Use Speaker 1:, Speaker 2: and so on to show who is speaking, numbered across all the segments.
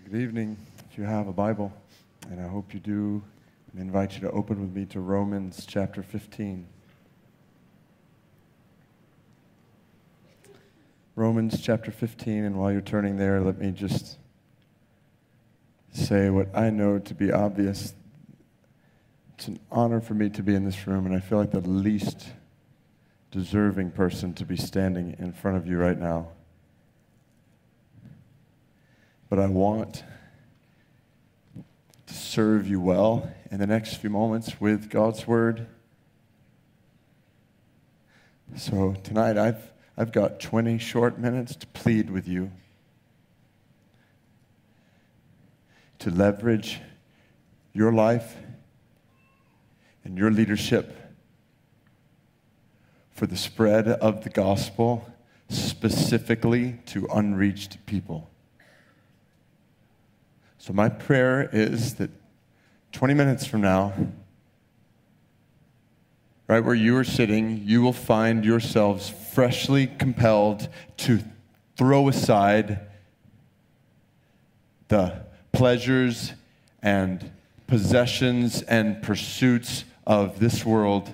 Speaker 1: Good evening. If you have a Bible, and I hope you do, I invite you to open with me to Romans chapter 15. Romans chapter 15, and while you're turning there, let me just say what I know to be obvious. It's an honor for me to be in this room, and I feel like the least deserving person to be standing in front of you right now. But I want to serve you well in the next few moments with God's Word. So tonight I've got 20 short minutes to plead with you to leverage your life and your leadership for the spread of the gospel, specifically to unreached people. So my prayer is that 20 minutes from now, right where you are sitting, you will find yourselves freshly compelled to throw aside the pleasures and possessions and pursuits of this world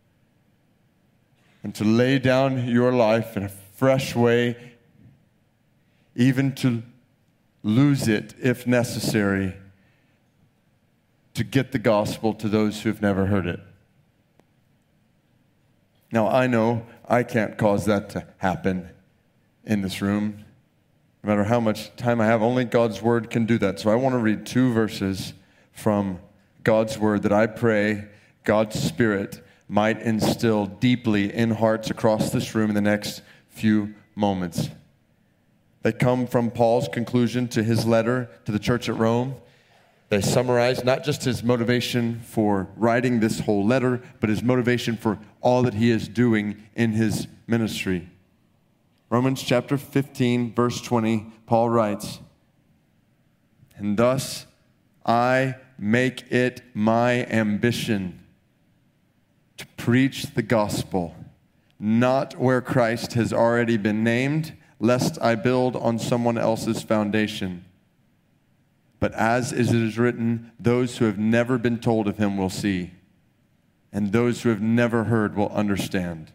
Speaker 1: and to lay down your life in a fresh way, even to lose it if necessary, to get the gospel to those who have never heard it. Now, I know I can't cause that to happen in this room. No matter how much time I have, only God's Word can do that. So I want to read 2 verses from God's Word that I pray God's Spirit might instill deeply in hearts across this room in the next few moments. They come from Paul's conclusion to his letter to the church at Rome. They summarize not just his motivation for writing this whole letter, but his motivation for all that he is doing in his ministry. Romans chapter 15, verse 20, Paul writes, "And thus I make it my ambition to preach the gospel, not where Christ has already been named, lest I build on someone else's foundation. But as it is written, those who have never been told of him will see, and those who have never heard will understand."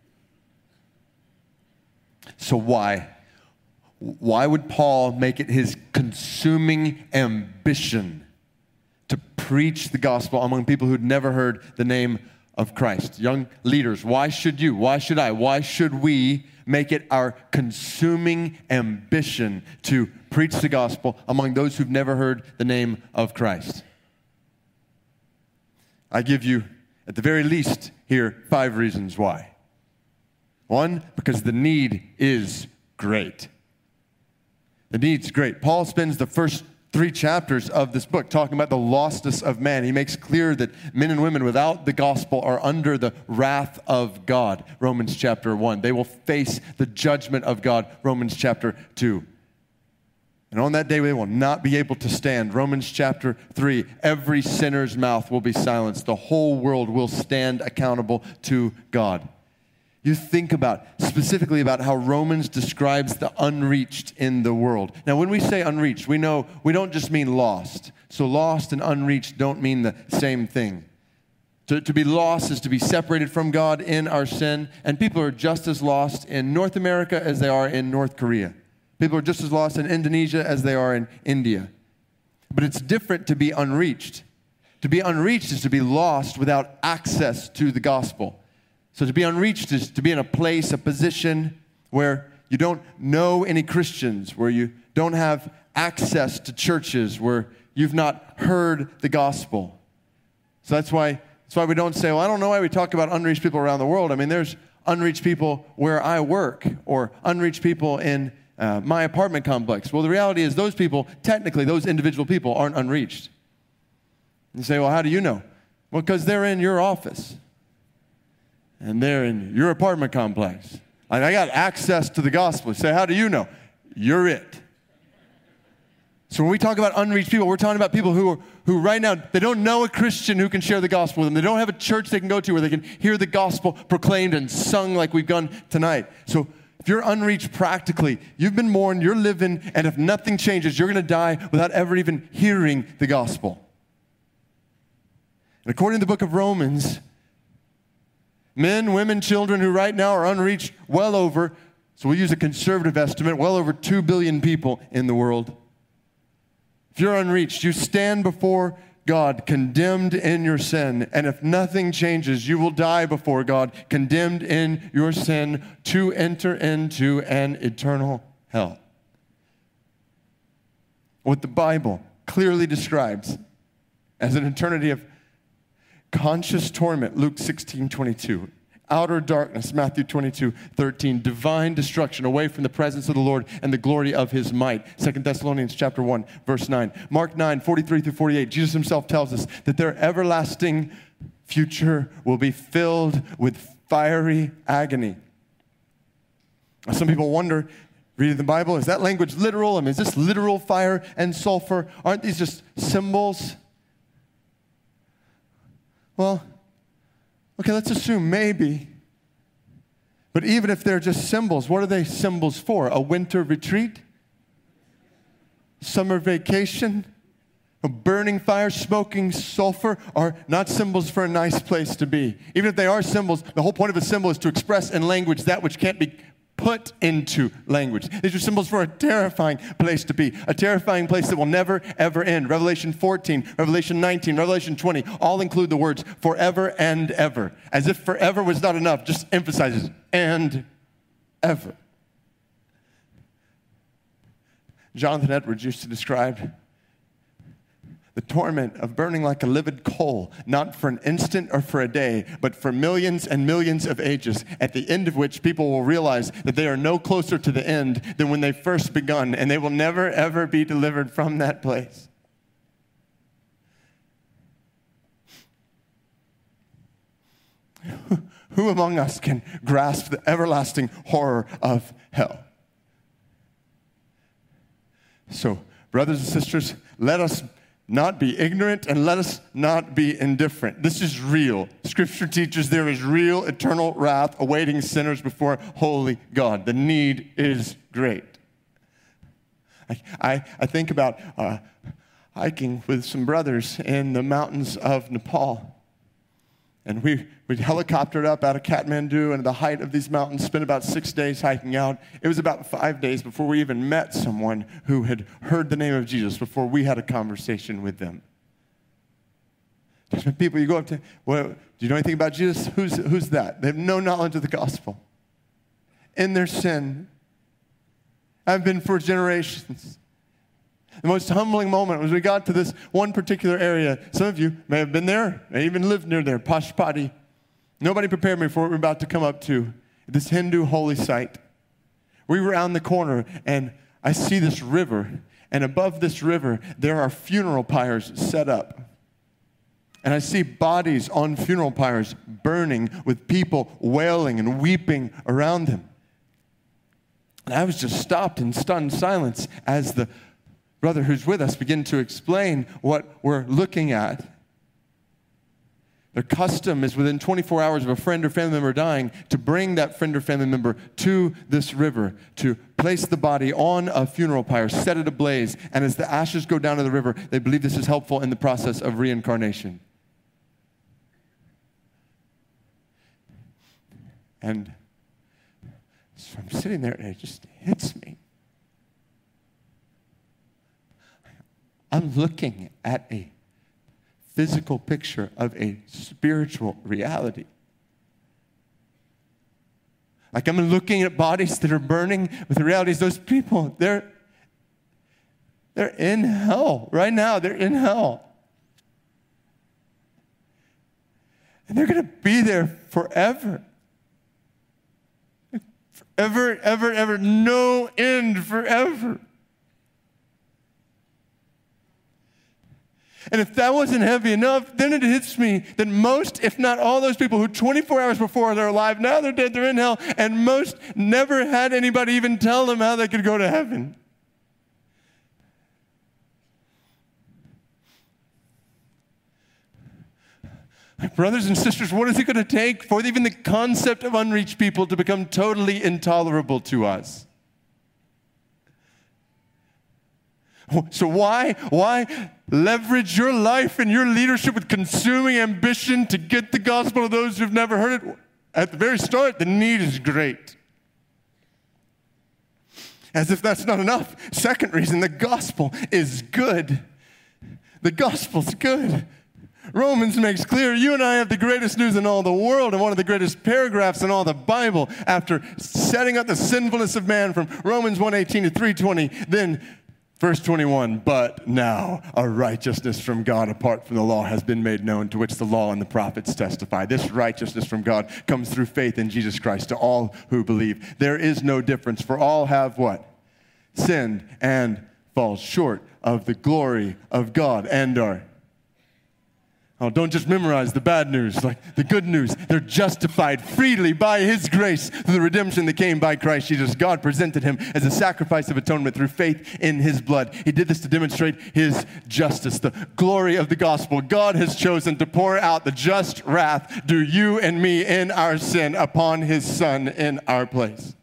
Speaker 1: So why? Why would Paul make it his consuming ambition to preach the gospel among people who'd never heard the name of Christ? Young leaders, why should you? Why should I? Why should we make it our consuming ambition to preach the gospel among those who've never heard the name of Christ? I give you, at the very least, here 5 reasons why. 1, because the need is great. The need's great. Paul spends the first 3 chapters of this book talking about the lostness of man. He makes clear that men and women without the gospel are under the wrath of God, Romans chapter 1. They will face the judgment of God, Romans chapter 2. And on that day they will not be able to stand, Romans chapter 3. Every sinner's mouth will be silenced. The whole world will stand accountable to God. You think specifically about how Romans describes the unreached in the world. Now, when we say unreached, we know we don't just mean lost. So lost and unreached don't mean the same thing. To be lost is to be separated from God in our sin, and people are just as lost in North America as they are in North Korea. People are just as lost in Indonesia as they are in India. But it's different to be unreached. To be unreached is to be lost without access to the gospel. So to be unreached is to be in a place, a position where you don't know any Christians, where you don't have access to churches, where you've not heard the gospel. So that's why we don't say, well, I don't know why we talk about unreached people around the world. I mean, there's unreached people where I work, or unreached people in my apartment complex. Well, the reality is those people, technically, those individual people aren't unreached. You say, well, how do you know? Well, because they're in your office. And they're in your apartment complex. Like, I got access to the gospel. You say, how do you know? You're it. So when we talk about unreached people, we're talking about people who right now, they don't know a Christian who can share the gospel with them. They don't have a church they can go to where they can hear the gospel proclaimed and sung like we've done tonight. So If you're unreached practically, you've been mourned, you're living, and if nothing changes, you're going to die without ever even hearing the gospel. And according to the book of Romans, men, women, children who right now are unreached, well over, so we'll use a conservative estimate, well over 2 billion people in the world. If you're unreached, you stand before God condemned in your sin, and if nothing changes, you will die before God condemned in your sin to enter into an eternal hell. What the Bible clearly describes as an eternity of conscious torment, Luke 16:22. Outer darkness, Matthew 22:13. Divine destruction away from the presence of the Lord and the glory of his might. 2 Thessalonians chapter 1, verse 9. Mark 9:43-48. Jesus himself tells us that their everlasting future will be filled with fiery agony. Some people wonder, reading the Bible, is that language literal? I mean, is this literal fire and sulfur? Aren't these just symbols? Well, okay, let's assume maybe. But even if they're just symbols, what are they symbols for? A winter retreat? Summer vacation? A burning fire, smoking sulfur are not symbols for a nice place to be. Even if they are symbols, the whole point of a symbol is to express in language that which can't be put into language. These are symbols for a terrifying place to be, a terrifying place that will never, ever end. Revelation 14, Revelation 19, Revelation 20 all include the words forever and ever. As if forever was not enough, just emphasizes and ever. Jonathan Edwards used to describe the torment of burning like a livid coal, not for an instant or for a day, but for millions and millions of ages, at the end of which people will realize that they are no closer to the end than when they first begun, and they will never, ever be delivered from that place. Who among us can grasp the everlasting horror of hell? So, brothers and sisters, let us not be ignorant, and let us not be indifferent. This is real. Scripture teaches there is real eternal wrath awaiting sinners before holy God. The need is great. I think about hiking with some brothers in the mountains of Nepal. And we helicoptered up out of Kathmandu and at the height of these mountains, spent about 6 days hiking out. It was about 5 days before we even met someone who had heard the name of Jesus, before we had a conversation with them. There's people you go up to, well, do you know anything about Jesus? Who's that? They have no knowledge of the gospel. In their sin, I've been for generations. The most humbling moment was we got to this one particular area. Some of you may have been there, may even lived near there, Pashupati. Nobody prepared me for what we're about to come up to, this Hindu holy site. We were around the corner, and I see this river, and above this river, there are funeral pyres set up. And I see bodies on funeral pyres burning with people wailing and weeping around them. And I was just stopped in stunned silence as the brother who's with us began to explain what we're looking at. Their custom is within 24 hours of a friend or family member dying to bring that friend or family member to this river, to place the body on a funeral pyre, set it ablaze, and as the ashes go down to the river, they believe this is helpful in the process of reincarnation. And so I'm sitting there and it just hits me. I'm looking at a physical picture of a spiritual reality. Like I'm looking at bodies that are burning with the realities. Those people, they're in hell right now. They're in hell. And they're going to be there forever. Forever, ever, ever. No end forever. And if that wasn't heavy enough, then it hits me that most, if not all those people who 24 hours before they're alive, now they're dead, they're in hell, and most never had anybody even tell them how they could go to heaven. Brothers and sisters, what is it going to take for even the concept of unreached people to become totally intolerable to us? So why leverage your life and your leadership with consuming ambition to get the gospel to those who've never heard it? At the very start, the need is great. As if that's not enough. Second reason, the gospel is good. The gospel's good. Romans makes clear you and I have the greatest news in all the world and one of the greatest paragraphs in all the Bible after setting up the sinfulness of man from Romans 1:18 to 3:20. Then verse 21, but now a righteousness from God apart from the law has been made known, to which the law and the prophets testify. This righteousness from God comes through faith in Jesus Christ to all who believe. There is no difference, for all have what? Sinned and fall short of the glory of God and are. Oh, don't just memorize the bad news, like the good news. They're justified freely by His grace through the redemption that came by Christ Jesus. God presented Him as a sacrifice of atonement through faith in His blood. He did this to demonstrate His justice, the glory of the gospel. God has chosen to pour out the just wrath due you and me in our sin upon His Son in our place.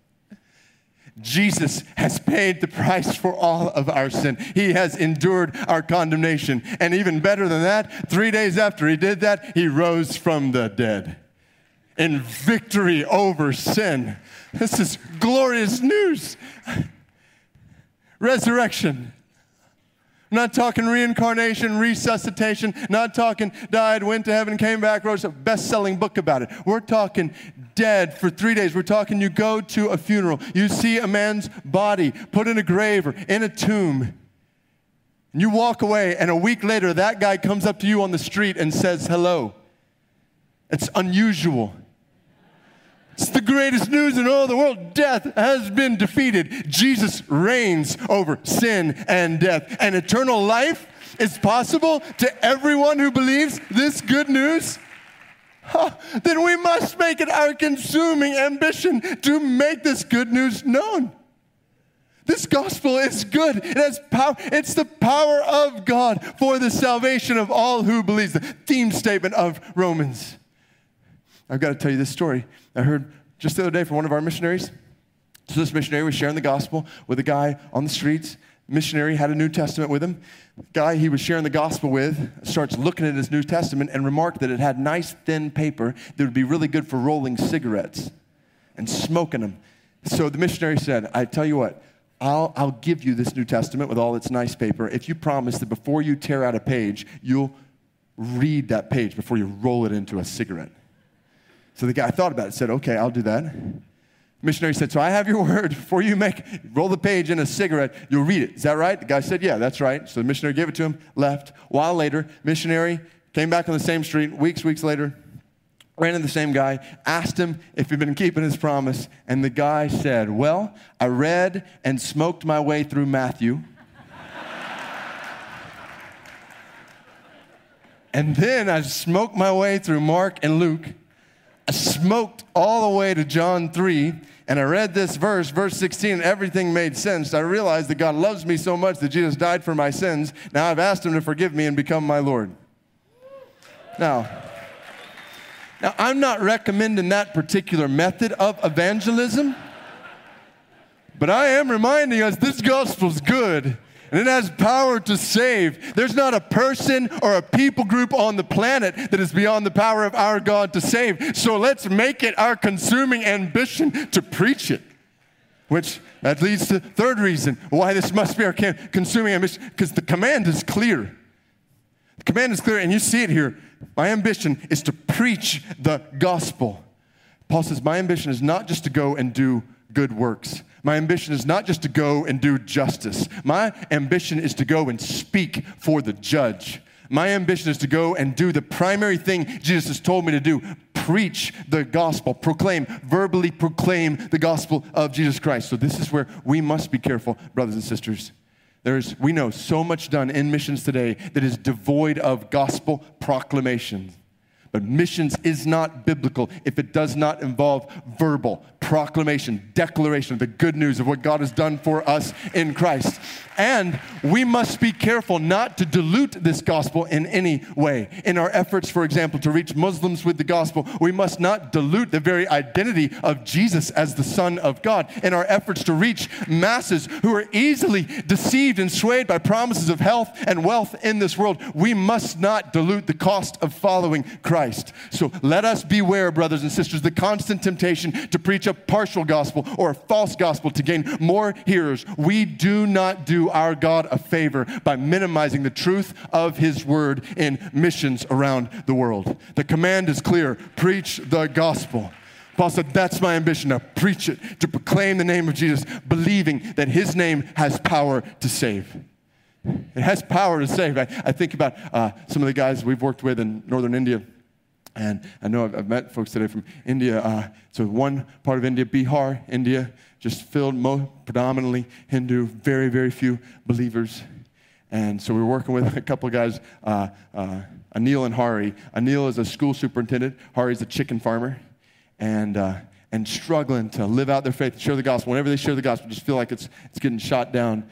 Speaker 1: Jesus has paid the price for all of our sin. He has endured our condemnation. And even better than that, 3 days after He did that, He rose from the dead in victory over sin. This is glorious news. Resurrection. I'm not talking reincarnation, resuscitation, not talking died, went to heaven, came back, wrote a best-selling book about it. We're talking dead for 3 days. We're talking you go to a funeral, you see a man's body put in a grave or in a tomb, and you walk away, and a week later, that guy comes up to you on the street and says hello. It's unusual. It's the greatest news in all the world. Death has been defeated. Jesus reigns over sin and death. And eternal life is possible to everyone who believes this good news. Then we must make it our consuming ambition to make this good news known. This gospel is good. It has power. It's the power of God for the salvation of all who believe. The theme statement of Romans. I've got to tell you this story. I heard just the other day from one of our missionaries. So this missionary was sharing the gospel with a guy on the streets. The missionary had a New Testament with him. The guy he was sharing the gospel with starts looking at his New Testament and remarked that it had nice thin paper that would be really good for rolling cigarettes and smoking them. So the missionary said, I tell you what, I'll give you this New Testament with all its nice paper if you promise that before you tear out a page, you'll read that page before you roll it into a cigarette. So the guy thought about it, said, okay, I'll do that. The missionary said, so I have your word, before you roll the page in a cigarette, you'll read it. Is that right? The guy said, yeah, that's right. So the missionary gave it to him, left. A while later, missionary came back on the same street, weeks later, ran into the same guy, asked him if he'd been keeping his promise, and the guy said, well, I read and smoked my way through Matthew. And then I smoked my way through Mark and Luke. I smoked all the way to John 3, and I read this verse 16, and everything made sense. I realized that God loves me so much that Jesus died for my sins. Now I've asked Him to forgive me and become my Lord. Now, I'm not recommending that particular method of evangelism, but I am reminding us this gospel's good. And it has power to save. There's not a person or a people group on the planet that is beyond the power of our God to save. So let's make it our consuming ambition to preach it. Which, that leads to the third reason why this must be our consuming ambition. Because the command is clear. The command is clear, and you see it here. My ambition is to preach the gospel. Paul says, my ambition is not just to go and do good works. My ambition is not just to go and do justice. My ambition is to go and speak for the judge. My ambition is to go and do the primary thing Jesus has told me to do. Preach the gospel. Verbally proclaim the gospel of Jesus Christ. So this is where we must be careful, brothers and sisters. We know so much done in missions today that is devoid of gospel proclamation. But missions is not biblical if it does not involve verbal, proclamation, declaration of the good news of what God has done for us in Christ. And we must be careful not to dilute this gospel in any way. In our efforts, for example, to reach Muslims with the gospel, we must not dilute the very identity of Jesus as the Son of God. In our efforts to reach masses who are easily deceived and swayed by promises of health and wealth in this world, we must not dilute the cost of following Christ. So let us beware, brothers and sisters, the constant temptation to preach a partial gospel or a false gospel to gain more hearers. We do not do our God a favor by minimizing the truth of his word in missions around the world. The command is clear: preach the gospel. Paul said, that's my ambition, to preach it, to proclaim the name of Jesus, believing that his name has power to save. It has power to save. I think about some of the guys we've worked with in northern India. And I know I've met folks today from India. So one part of India, Bihar, India, just filled predominantly Hindu, very, very few believers. And so we were working with a couple of guys, Anil and Hari. Anil is a school superintendent. Hari is a chicken farmer. And struggling to live out their faith, share the gospel. Whenever they share the gospel, just feel like it's getting shot down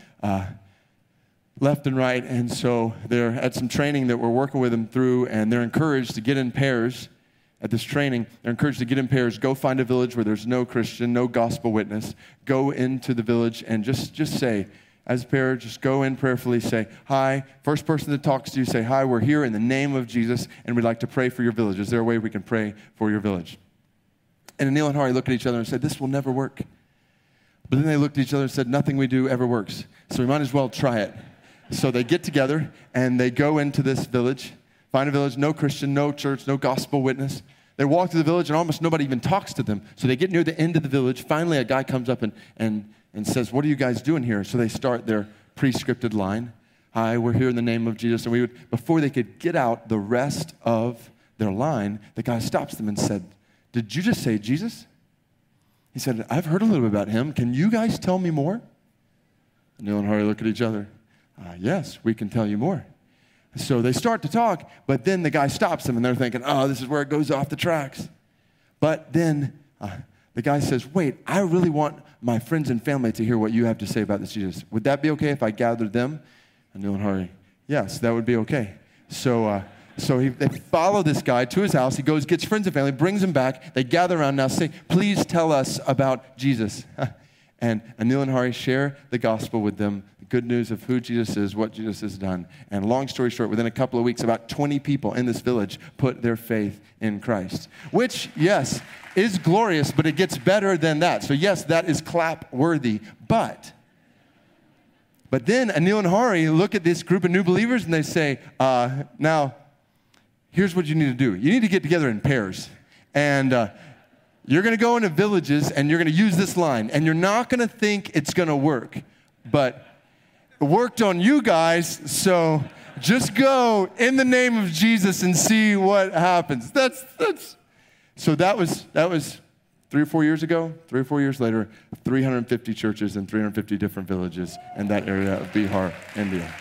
Speaker 1: left and right. And so they're at some training that we're working with them through, and they're encouraged to get in pairs at this training. They're encouraged to get in pairs, go find a village where there's no Christian, no gospel witness. Go into the village and just say, as a pair, just go in prayerfully, say, hi. First person that talks to you, say, hi, we're here in the name of Jesus, and we'd like to pray for your village. Is there a way we can pray for your village? And Anil and Hari looked at each other and said, this will never work. But then they looked at each other and said, nothing we do ever works, so we might as well try it. So they get together, and they go into this village, find a village, no Christian, no church, no gospel witness. They walk through the village, and almost nobody even talks to them. So they get near the end of the village. Finally, a guy comes up and says, what are you guys doing here? So they start their pre-scripted line. Hi, we're here in the name of Jesus. And before they could get out the rest of their line, the guy stops them and said, did you just say Jesus? He said, I've heard a little bit about him. Can you guys tell me more? Anil and Hari look at each other. Yes, we can tell you more. So they start to talk, but then the guy stops them, and they're thinking, oh, this is where it goes off the tracks. But then the guy says, wait, I really want my friends and family to hear what you have to say about this Jesus. Would that be okay if I gathered them? Anil and Hari, yes, that would be okay. So they follow this guy to his house. He goes, gets friends and family, brings them back. They gather around now, say, please tell us about Jesus. And Anil and Hari share the gospel with them, the good news of who Jesus is, what Jesus has done. And long story short, within a couple of weeks, about 20 people in this village put their faith in Christ. Which, yes, is glorious, but it gets better than that. So yes, that is clap-worthy. But then Anil and Hari look at this group of new believers and they say, now, here's what you need to do. You need to get together in pairs. And you're going to go into villages, and you're going to use this line, and you're not going to think it's going to work. But it worked on you guys, so just go in the name of Jesus and see what happens. So that was 3 or 4 years ago. 3 or 4 years later, 350 churches in 350 different villages in that area of Bihar, India.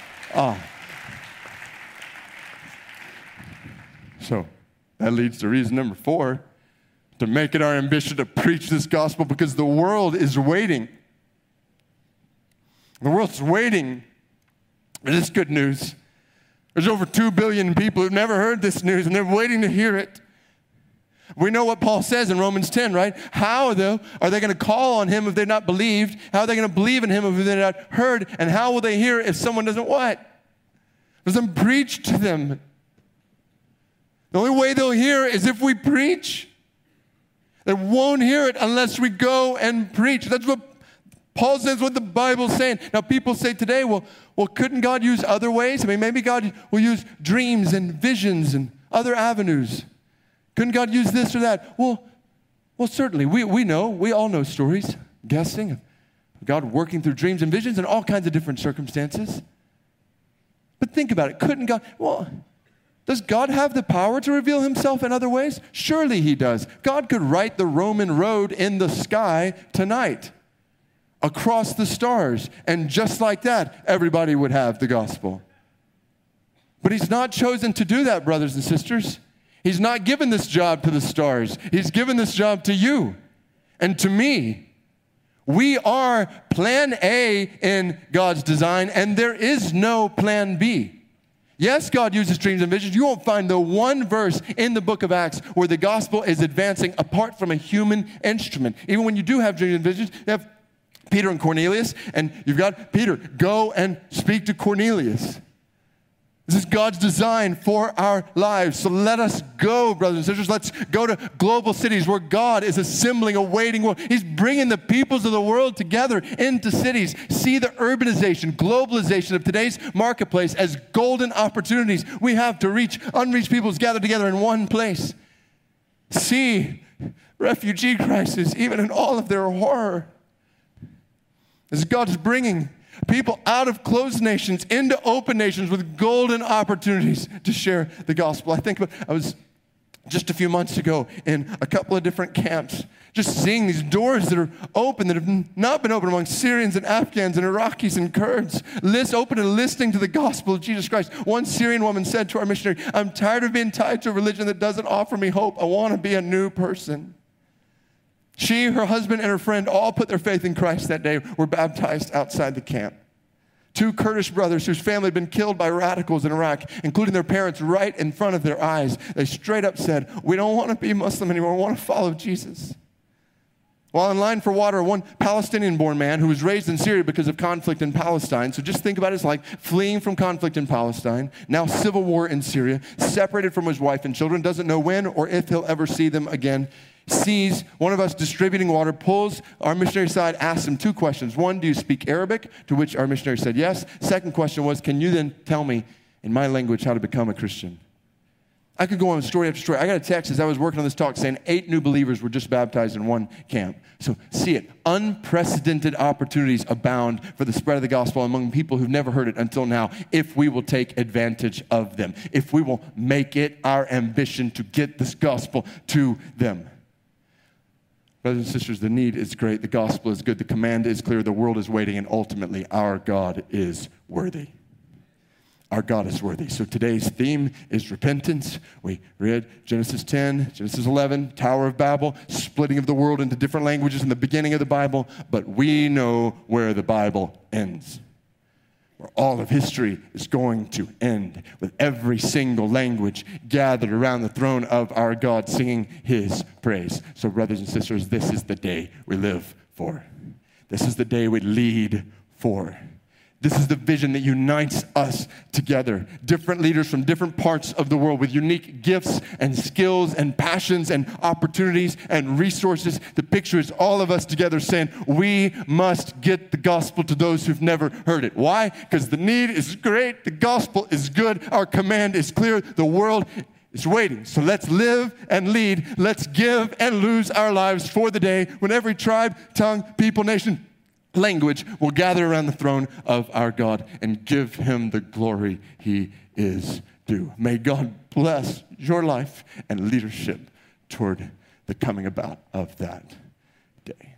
Speaker 1: So that leads to reason number 4. To make it our ambition to preach this gospel, because the world is waiting. The world's waiting for this good news. There's over 2 billion people who've never heard this news, and they're waiting to hear it. We know what Paul says in Romans 10, right? How, though, are they going to call on him if they've not believed? How are they going to believe in him if they've not heard? And how will they hear if someone doesn't what? Doesn't preach to them. The only way they'll hear is if we preach. They won't hear it unless we go and preach. That's what Paul says, what the Bible's saying. Now, people say today, well, couldn't God use other ways? I mean, maybe God will use dreams and visions and other avenues. Couldn't God use this or that? Well, certainly. We know. We all know stories, guessing of God working through dreams and visions in all kinds of different circumstances. But think about it. Couldn't God? Well, does God have the power to reveal himself in other ways? Surely he does. God could write the Roman road in the sky tonight, across the stars, and just like that, everybody would have the gospel. But he's not chosen to do that, brothers and sisters. He's not given this job to the stars. He's given this job to you. And to me, we are plan A in God's design, and there is no plan B. Yes, God uses dreams and visions. You won't find the one verse in the book of Acts where the gospel is advancing apart from a human instrument. Even when you do have dreams and visions, you have Peter and Cornelius, and you've got Peter, go and speak to Cornelius. This is God's design for our lives. So let us go, brothers and sisters. Let's go to global cities where God is assembling a waiting world. He's bringing the peoples of the world together into cities. See the urbanization, globalization of today's marketplace as golden opportunities we have to reach unreached peoples gathered together in one place. See refugee crisis, even in all of their horror, as God is bringing people out of closed nations into open nations with golden opportunities to share the gospel. I was just a few months ago in a couple of different camps, just seeing these doors that are open that have not been open among Syrians and Afghans and Iraqis and Kurds, open and listening to the gospel of Jesus Christ. One Syrian woman said to our missionary, I'm tired of being tied to a religion that doesn't offer me hope. I want to be a new person. She, her husband, and her friend all put their faith in Christ that day, were baptized outside the camp. 2 Kurdish brothers whose family had been killed by radicals in Iraq, including their parents right in front of their eyes. They straight up said, we don't want to be Muslim anymore, we want to follow Jesus. While in line for water, one Palestinian-born man who was raised in Syria because of conflict in Palestine, so just think about his life, fleeing from conflict in Palestine, now civil war in Syria, separated from his wife and children, doesn't know when or if he'll ever see them again, sees one of us distributing water, pulls our missionary aside, asks him 2 questions. 1, do you speak Arabic? To which our missionary said yes. Second question was, can you then tell me in my language how to become a Christian? I could go on story after story. I got a text as I was working on this talk saying 8 new believers were just baptized in one camp. So see it. Unprecedented opportunities abound for the spread of the gospel among people who've never heard it until now, if we will take advantage of them, if we will make it our ambition to get this gospel to them. Brothers and sisters, the need is great. The gospel is good. The command is clear. The world is waiting. And ultimately, our God is worthy. Our God is worthy. So today's theme is repentance. We read Genesis 10, Genesis 11, Tower of Babel, splitting of the world into different languages in the beginning of the Bible. But we know where the Bible ends, where all of history is going to end, with every single language gathered around the throne of our God singing his praise. So brothers and sisters, this is the day we live for. This is the day we lead for. This is the vision that unites us together. Different leaders from different parts of the world with unique gifts and skills and passions and opportunities and resources. The picture is all of us together saying, we must get the gospel to those who've never heard it. Why? Because the need is great. The gospel is good. Our command is clear. The world is waiting. So let's live and lead. Let's give and lose our lives for the day when every tribe, tongue, people, nation, language will gather around the throne of our God and give him the glory he is due. May God bless your life and leadership toward the coming about of that day.